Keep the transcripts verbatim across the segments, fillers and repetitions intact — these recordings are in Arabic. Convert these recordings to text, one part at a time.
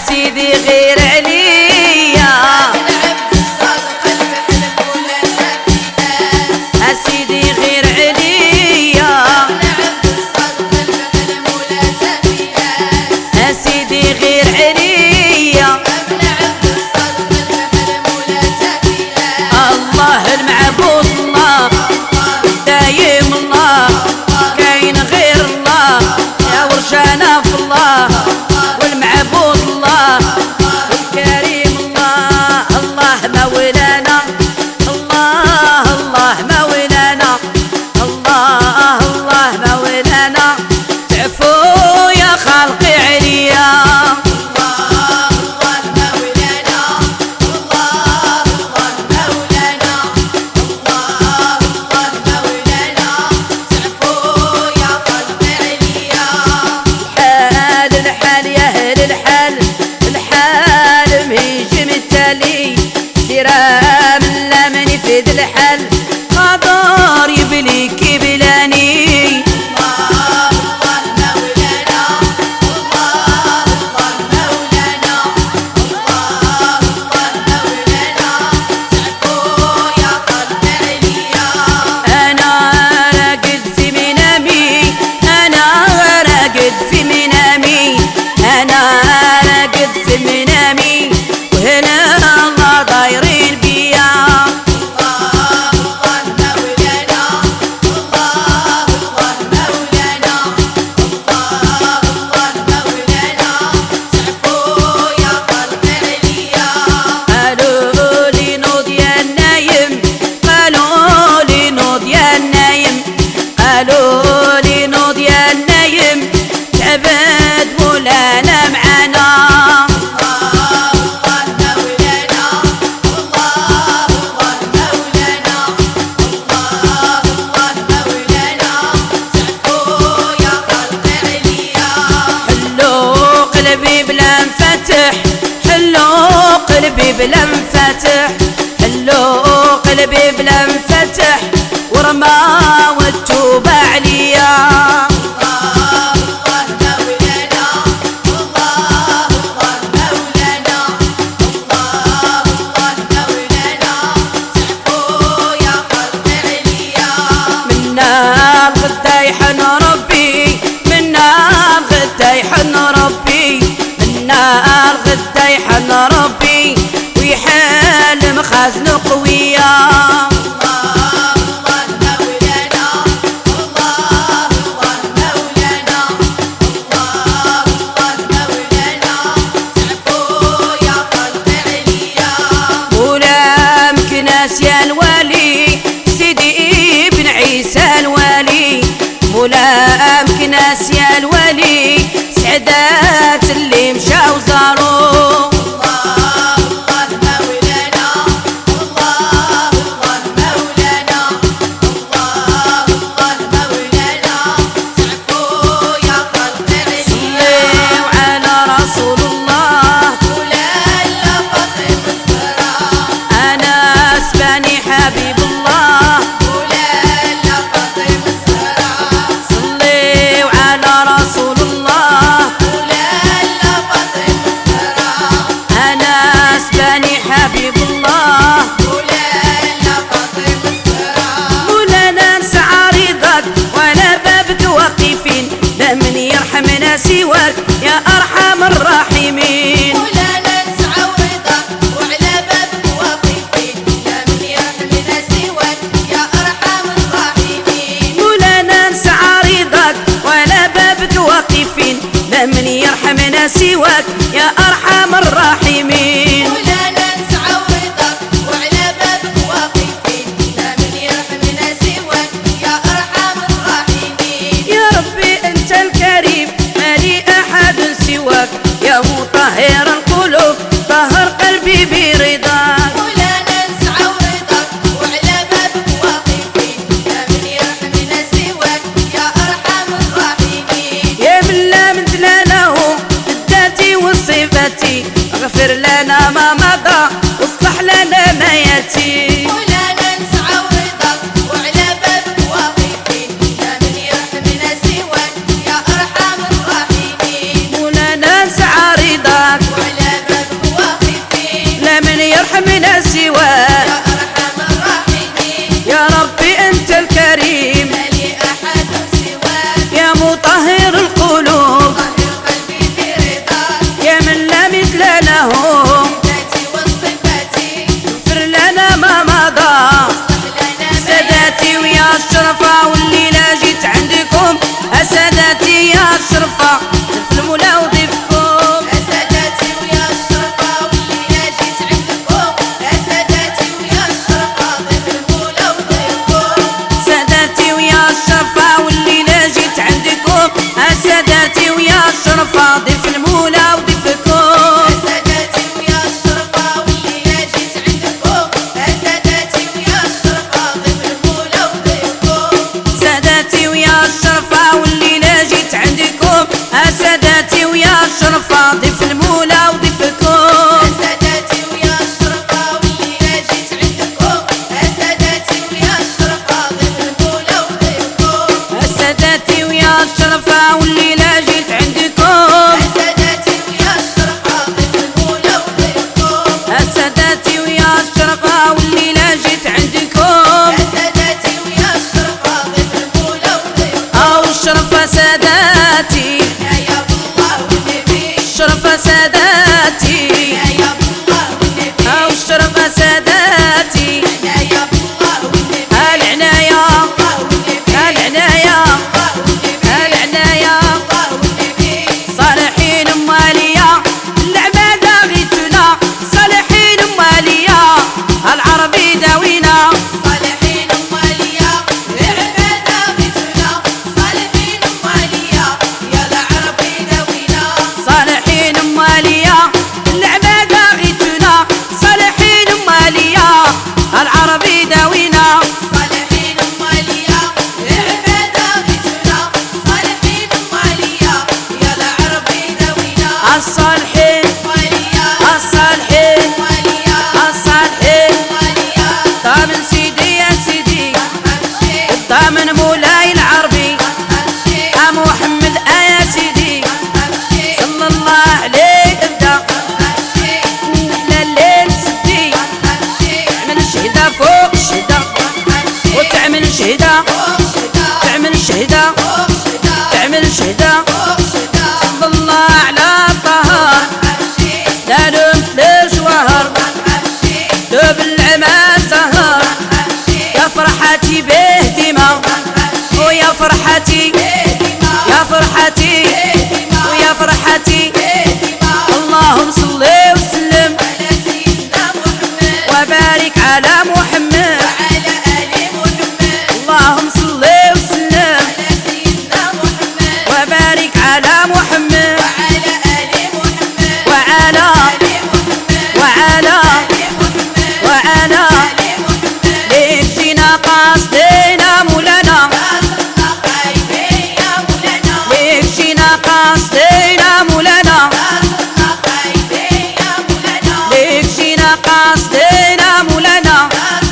أسيدي غير عليا أسيدي غير عليا أسيدي غير عليا الله المعبود الله دايم الله كاين غير الله يا ورشانا في الله والمعبود الله والكريم الله الله مولانا الله الله مولانا الله الله مولانا تعفو يا خلقي عليا من لا من يفيد الحل قدر يبليك بلاني الله الله مولانا الله الله مولانا الله الله مولانا تعفو يا قلب عليا أنا راقد في منامي أنا راقد في منامي أنا راقد في منامي وهنا الله دايرين بيا الله الله مولانا الله الله مولانا الله الله مولانا تعفو يا قلب عليا قالوا لي نوض يا النايم قالوا لي نوض يا النايم قالوا لي نوض يا النايم تعبد مولانا معانا قلبي بلا انفتح حلو قلبي بلا انفتح ورمى والتوبة عليا الله الله مولانا الله الله مولانا الله الله مولانا تعفو يا قلب عليا منا الغدا يحن ربي منا الغدا يحن ربي منا الغدا يحن ربي ويحل مخازن قوية الله الله مولانا الله الله مولانا الله الله مولانا تعفو يا قلب عليا مولا مكناس يا الوالي سيدي ابن عيسى الوالي مولا مكناس يا الوالي سعدات اللي مشاو زارو حبيب الله مولانا فاطم الزهراء صلوا على رسول الله مولانا فاطم الزهراء أنا أسباني حبيب الله مولانا فاطم الزهراء مولانا نسعى رضاك ولا بابك واقفين لا من يرحمنا سواك يا أرحم الراحمين من يرحمنا سواك يا أرحم الراحمين مولانا نسعى ورضاك وعلى بابك واقفين لا من يرحمنا سواك يا أرحم الراحمين يا ربي أنت الكريم ما لي أحد سواك يا مطهر القلوب طهر قلبي برضاك مولانا نسعى ورضاك وعلى بابك واقفين لا من يرحمنا سواك يا أرحم الراحمين يا من لا مثل لهم بالذات وصفاتي اغفر لنا ما مضى واصلح لنا ما ياتي مولانا نسعى ورضاك وعلى بابك واقفين لا من يرحمنا سواك يا أرحم الراحمين مولانا نسعى رضاك وعلى الشرفة في المولى وضيفكم يا ساداتي ويا الشرفة والليلة جيت عندكم يا ساداتي ويا الشرفة ضيف المولى وضيفكم ساداتي ويا الشرفة والليلة جيت عندكم ساداتي ويا الشرفة ضيف المولى وضيفكم ساداتي ويا الشرفة والليلة جيت عندكم ساداتي ويا الشرفة ضيف المولى وضيفكم ساداتي ويا الشرفة والليلة جيت عندكم ساداتي ويا الشرفة ضيف المولى وضيفكم ساداتي ويا الشرفة والليلة جيت عندكم ساداتي ويا الشرفة ضيف المولى وضيفكم ساداتي ويا الشرفة والليلة جيت عندكم ساداتي ويا الشرفة ضيف المولى وضيفكم ساداتي ويا الشرفة والليلة جيت عندكم ساداتي ويا الشرفة ضيف المولى وضيفكم أو الشرفة ساداتي يا الله والنبي الشرفة ساداتي يا الله والنبي أو الشرفة ساداتي يا الله والنبي العناية الله والنبي العناية الله والنبي العناية الله والنبي صالحين مالية العبادة غيتنا صالحين مالية العربي داوينا صالحين مالية العبادة بيتنا صالحين مالية يا العربي داوينا صالحين مالية العبادة غيتنا صالحين مالية العربي داوينا صالحين مالية العبادة بيتنا صالحين مالية يا العربي داوينا الصالحين مالية الصالحين مالية الصالحين مالية ضامن سيدي يا سيدي أمشي ضامن مولاي العربي أمشي يا محمد آه يا سيدي أمشي صلى الله عليك ابدا أمشي احلى الليل سدي أمشي تعمل الشهدة فوق الشهدة وتعمل الشهدة تعمل الشهدة تعمل الشهدة صلى الله على طه لا نمت لجوهر دوب العمى سهر يا فرحتي به ديما ويا فرحتي يا فرحتي ويا فرحتي اللهم صل وسلم وبارك على محمد اللهم صل وسلم وبارك على محمد وعلى وعلى وعلى ليك جينا قاصدينا مولانا ليك جينا قاصدينا مولانا ليك جينا قاصدينا مولانا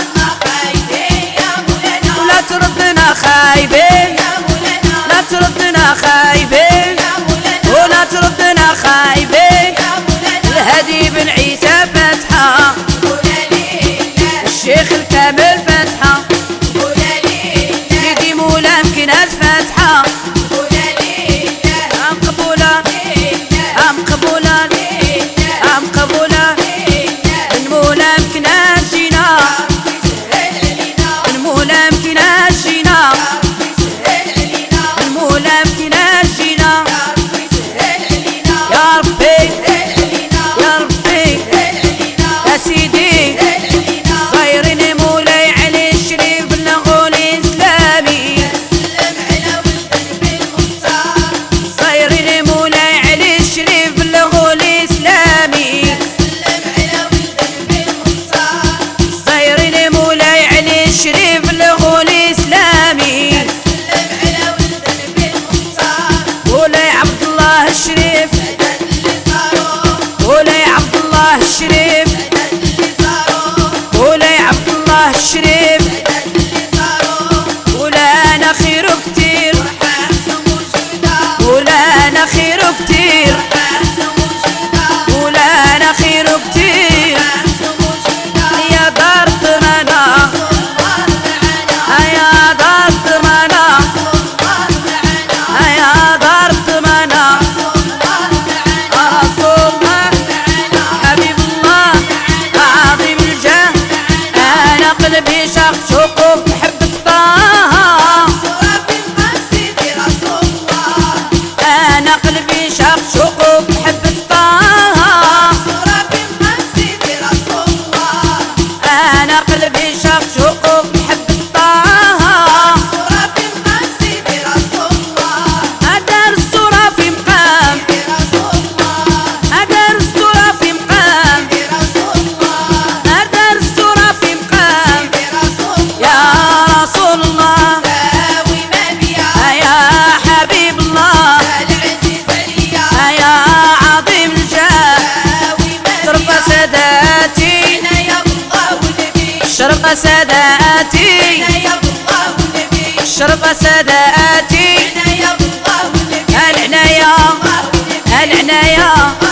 ولا تردنا خايبين لا تردنا خايبين ولا تردنا خايبين الهدي بن عيسى فتحة الشيخ الكامل فتحة سيدي مولا مكناز فتحة أم قبولا أم قبولا أم قبولا المولا مكناز جينا المولا مكناز جينا المولا مكناز جينا يا ربي يا ربي يا سيدي صايرين مولاي علي الشريف بالغول الإسلامي صايرين مولاي علي الشريف بالغول الإسلامي صايرين مولاي علي الشريف بالغول الإسلامي مولاي عبد الله الشريف مولاي عبد الله الشريف مولاي عبد الله الشريف مولانا خير كتير مولانا خير كتير مولانا خير كتير يا دار ضمانا يا دار ضمانا يا دار ضمانا رسول الله حبيب الله عظيم الجاه انا قلبي شاق شوقه محبة طه انا الشربة ساداتي عناية بالله والنبي الشربة ساداتي عناية بالله والنبي العناية الله والنبي العناية